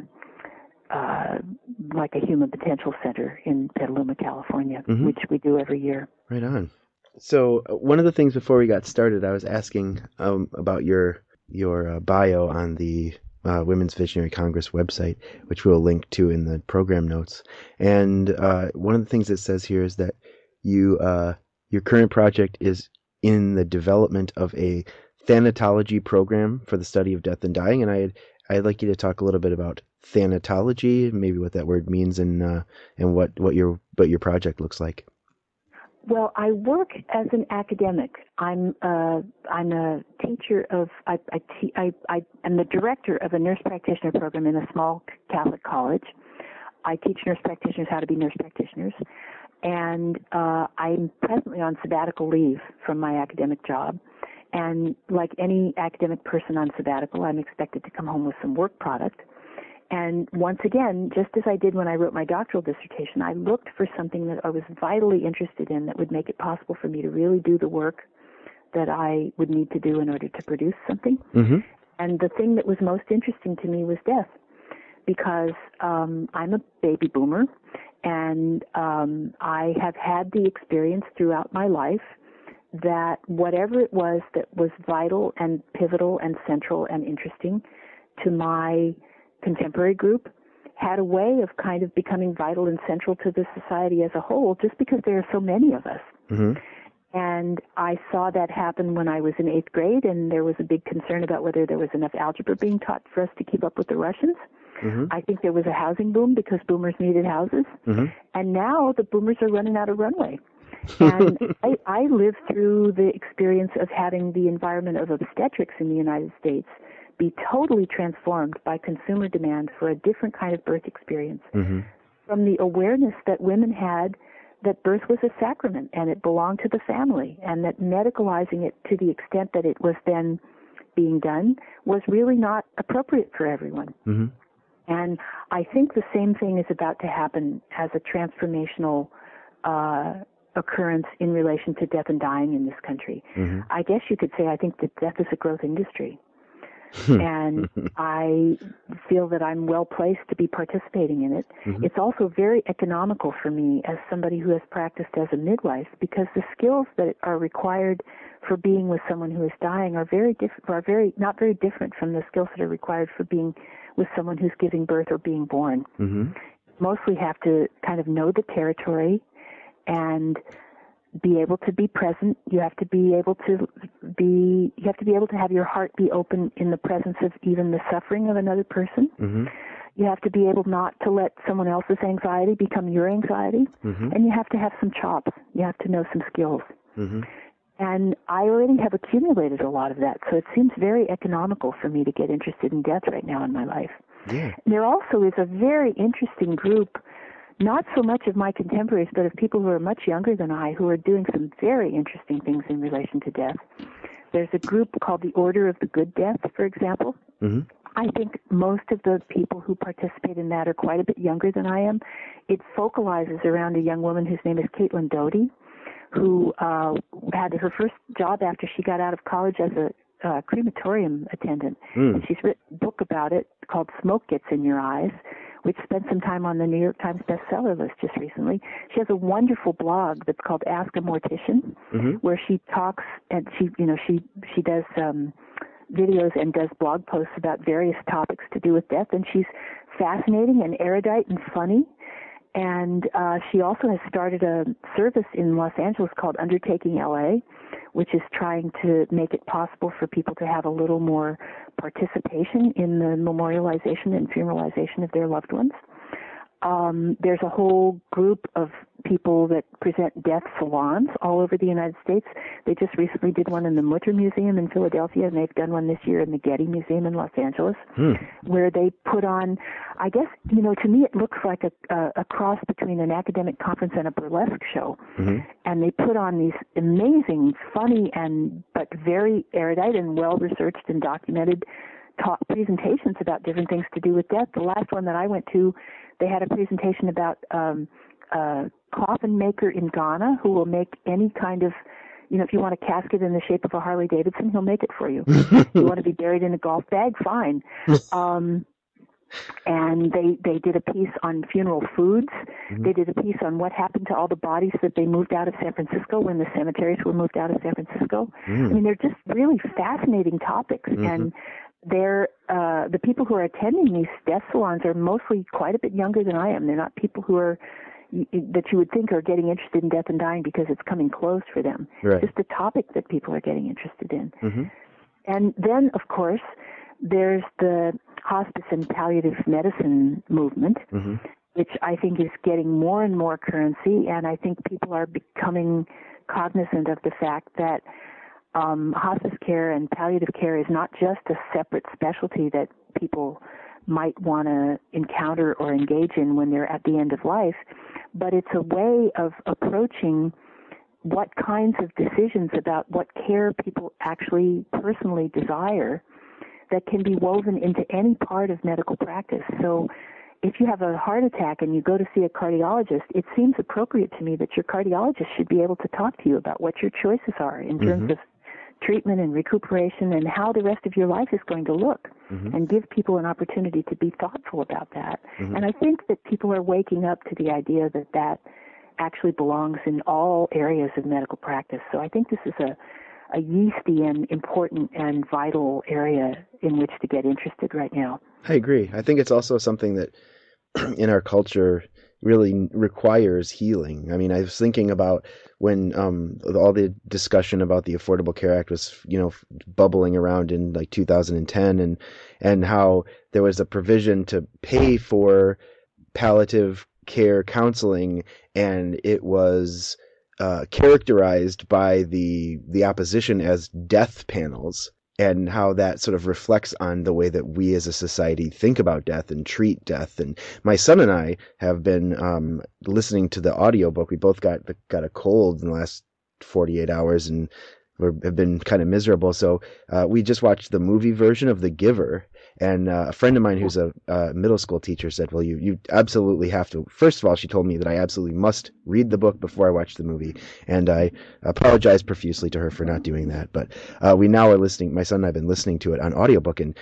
like a human potential center in Petaluma, California, which we do every year. Right on. So one of the things before we got started, I was asking about your bio on the Women's Visionary Congress website, which we'll link to in the program notes. And one of the things it says here is that your current project is in the development of a thanatology program for the study of death and dying. And I'd like you to talk a little bit about thanatology, maybe what that word means, and what your project looks like. Well, I work as an academic. I'm a teacher of. I am the director of a nurse practitioner program in a small Catholic college. I teach nurse practitioners how to be nurse practitioners, and I'm presently on sabbatical leave from my academic job. And like any academic person on sabbatical, I'm expected to come home with some work product. And once again, just as I did when I wrote my doctoral dissertation, I looked for something that I was vitally interested in that would make it possible for me to really do the work that I would need to do in order to produce something. And the thing that was most interesting to me was death, because I'm a baby boomer, and I have had the experience throughout my life that whatever it was that was vital and pivotal and central and interesting to my contemporary group had a way of kind of becoming vital and central to the society as a whole, just because there are so many of us. And I saw that happen when I was in 8th grade, and there was a big concern about whether there was enough algebra being taught for us to keep up with the Russians. I think there was a housing boom because boomers needed houses. And now the boomers are running out of runway. And I lived through the experience of having the environment of obstetrics in the United States be totally transformed by consumer demand for a different kind of birth experience. From the awareness that women had that birth was a sacrament and it belonged to the family, and that medicalizing it to the extent that it was then being done was really not appropriate for everyone. And I think the same thing is about to happen as a transformational occurrence in relation to death and dying in this country. I guess you could say I think that death is a growth industry. And I feel that I'm well placed to be participating in it. It's also very economical for me as somebody who has practiced as a midwife, because the skills that are required for being with someone who is dying are not very different from the skills that are required for being with someone who's giving birth or being born. Mostly have to kind of know the territory and be able to be present. You have to be able to have your heart be open in the presence of even the suffering of another person. You have to be able not to let someone else's anxiety become your anxiety. And you have to have some chops. You have to know some skills. And I already have accumulated a lot of that, so it seems very economical for me to get interested in death right now in my life. There also is a very interesting group, not so much of my contemporaries, but of people who are much younger than I, who are doing some very interesting things in relation to death. There's a group called the Order of the Good Death, for example. I think most of the people who participate in that are quite a bit younger than I am. It focalizes around a young woman whose name is Caitlin Doty, who had her first job after she got out of college as a crematorium attendant. And she's written a book about it called Smoke Gets in Your Eyes, which spent some time on the New York Times bestseller list just recently. She has a wonderful blog that's called Ask a Mortician, where she talks and she does videos and does blog posts about various topics to do with death, and she's fascinating and erudite and funny. And she also has started a service in Los Angeles called Undertaking LA, which is trying to make it possible for people to have a little more participation in the memorialization and funeralization of their loved ones. There's a whole group of people that present death salons all over the United States. They just recently did one in the Mutter Museum in Philadelphia, and they've done one this year in the Getty Museum in Los Angeles, where they put on, I guess, to me it looks like a cross between an academic conference and a burlesque show. And they put on these amazing, funny, but very erudite and well-researched and documented talk presentations about different things to do with death. The last one that I went to, they had a presentation about a coffin maker in Ghana who will make any kind of, if you want a casket in the shape of a Harley Davidson, he'll make it for you. If you want to be buried in a golf bag, fine. And they did a piece on funeral foods. They did a piece on what happened to all the bodies that they moved out of San Francisco when the cemeteries were moved out of San Francisco. I mean, they're just really fascinating topics. And they're the people who are attending these death salons are mostly quite a bit younger than I am. They're not people who are that you would think are getting interested in death and dying because it's coming close for them. Right. It's just a topic that people are getting interested in. And then, of course, there's the hospice and palliative medicine movement, which I think is getting more and more currency, and I think people are becoming cognizant of the fact that hospice care and palliative care is not just a separate specialty that people might want to encounter or engage in when they're at the end of life, but it's a way of approaching what kinds of decisions about what care people actually personally desire that can be woven into any part of medical practice. So if you have a heart attack and you go to see a cardiologist, it seems appropriate to me that your cardiologist should be able to talk to you about what your choices are in terms of treatment and recuperation and how the rest of your life is going to look, and give people an opportunity to be thoughtful about that. And I think that people are waking up to the idea that that actually belongs in all areas of medical practice. So I think this is a yeasty and important and vital area in which to get interested right now. I agree. I think it's also something that in our culture really requires healing. I mean, I was thinking about when all the discussion about the Affordable Care Act was, bubbling around in like 2010, and how there was a provision to pay for palliative care counseling, and it was characterized by the opposition as death panels, and how that sort of reflects on the way that we as a society think about death and treat death. And my son and I have been listening to the audiobook. We both got a cold in the last 48 hours and have been kind of miserable. So we just watched the movie version of The Giver. And a friend of mine who's a middle school teacher said, well, you absolutely have to. First of all, she told me that I absolutely must read the book before I watch the movie. And I apologize profusely to her for not doing that. But we now are listening. My son and I have been listening to it on audiobook, and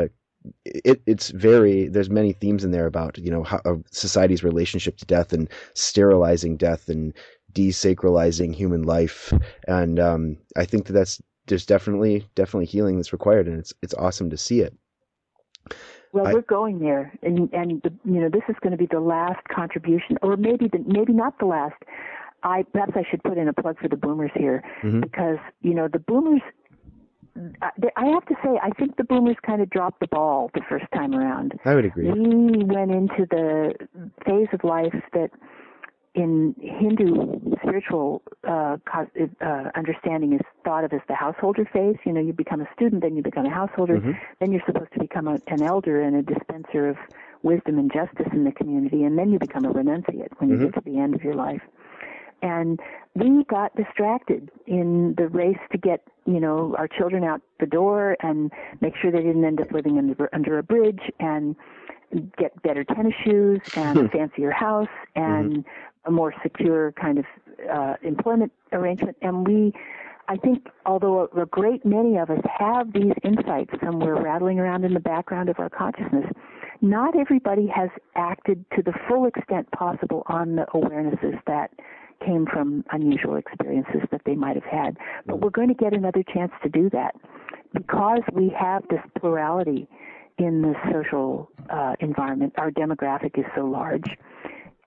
there's many themes in there about, how society's relationship to death and sterilizing death and desacralizing human life. And I think there's definitely healing that's required, and it's awesome to see it. Well, we're going there, and this is going to be the last contribution, or maybe not the last. Perhaps I should put in a plug for the boomers here, because the boomers. I have to say, I think the boomers kind of dropped the ball the first time around. I would agree. We went into the phase of life that, in Hindu spiritual understanding, is thought of as the householder phase. You become a student, then you become a householder, then you're supposed to become an elder and a dispenser of wisdom and justice in the community, and then you become a renunciate when you get to the end of your life. And we got distracted in the race to get, our children out the door and make sure they didn't end up living under a bridge, and get better tennis shoes and a fancier house and a more secure kind of employment arrangement. And I think, although a great many of us have these insights somewhere rattling around in the background of our consciousness, not everybody has acted to the full extent possible on the awarenesses that came from unusual experiences that they might have had. But we're going to get another chance to do that because we have this plurality in the social environment. Our demographic is so large.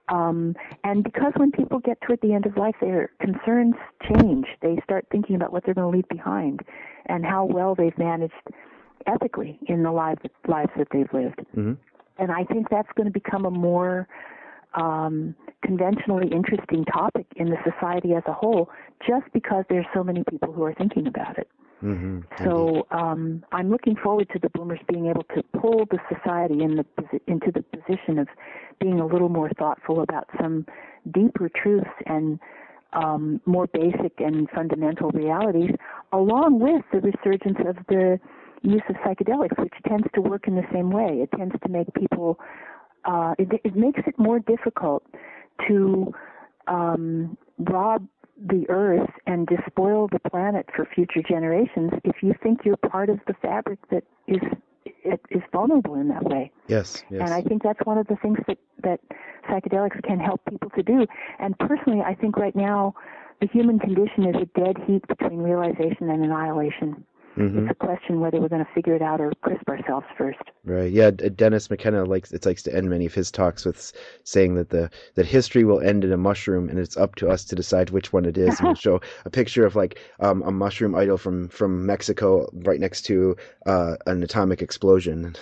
And because when people get toward the end of life, their concerns change. They start thinking about what they're going to leave behind and how well they've managed ethically in the lives that they've lived. Mm-hmm. And I think that's going to become a more conventionally interesting topic in the society as a whole, just because there's so many people who are thinking about it. Mm-hmm. So I'm looking forward to the boomers being able to pull the society into the position of being a little more thoughtful about some deeper truths and more basic and fundamental realities, along with the resurgence of the use of psychedelics, which tends to work in the same way. It tends to make people, it makes it more difficult to rob the earth and despoil the planet for future generations if you think you're part of the fabric that is vulnerable in that way. Yes. And I think that's one of the things that psychedelics can help people to do. And personally, I think right now the human condition is a dead heat between realization and annihilation. Mm-hmm. It's a question whether we're going to figure it out or crisp ourselves first. Right. Yeah. Dennis McKenna likes to end many of his talks with saying that history will end in a mushroom, and it's up to us to decide which one it is. And we'll show a picture of like a mushroom idol from Mexico right next to an atomic explosion.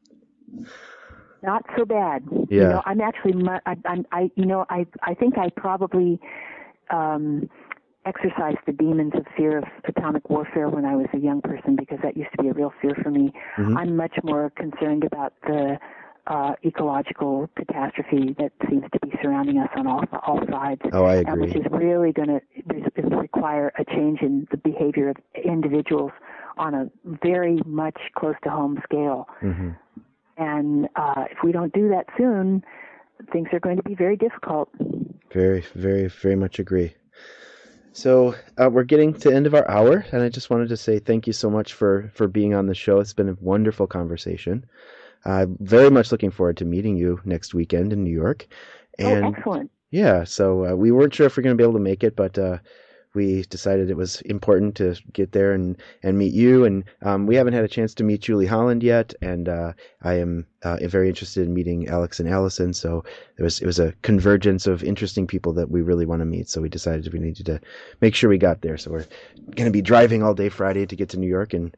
Not so bad. Yeah. You know, I'm actually I think I probably exercised the demons of fear of atomic warfare when I was a young person, because that used to be a real fear for me. Mm-hmm. I'm much more concerned about the ecological catastrophe that seems to be surrounding us on all sides. Oh, I agree. And which is really going to require a change in the behavior of individuals on a very much close to home scale. Mm-hmm. And if we don't do that soon, things are going to be very difficult. Very, very, very much agree. So we're getting to the end of our hour, and I just wanted to say thank you so much for being on the show. It's been a wonderful conversation. Very much looking forward to meeting you next weekend in New York. And excellent. Yeah, so we weren't sure if we're going to be able to make it, but we decided it was important to get there and meet you. And we haven't had a chance to meet Julie Holland yet, and I am very interested in meeting Alex and Allison. So it was a convergence of interesting people that we really want to meet. So we decided we needed to make sure we got there. So we're going to be driving all day Friday to get to New York and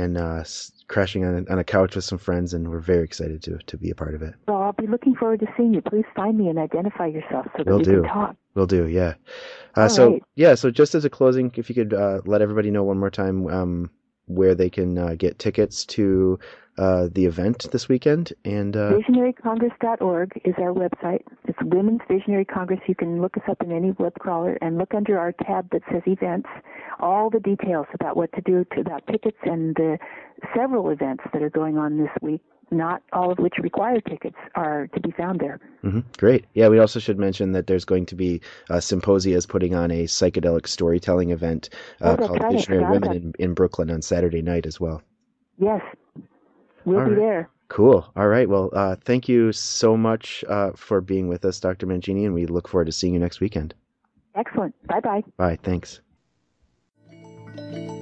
crashing on a couch with some friends, and we're very excited to be a part of it. Well, I'll be looking forward to seeing you. Please find me and identify yourself so that we can talk. Will do, yeah. So just as a closing, if you could let everybody know one more time where they can get tickets to the event this weekend. And VisionaryCongress.org is our website. It's Women's Visionary Congress. You can look us up in any web crawler and look under our tab that says events. All the details about what to do about tickets and the several events that are going on this week, not all of which require tickets, are to be found there. Mm-hmm. Great. Yeah, we also should mention that there's going to be Symposia's putting on a psychedelic storytelling event called Visionary Women in Brooklyn on Saturday night as well. Yes, we'll be there. Cool. All right. Well, thank you so much for being with us, Dr. Mangini, and we look forward to seeing you next weekend. Excellent. Bye-bye. Bye. Thanks.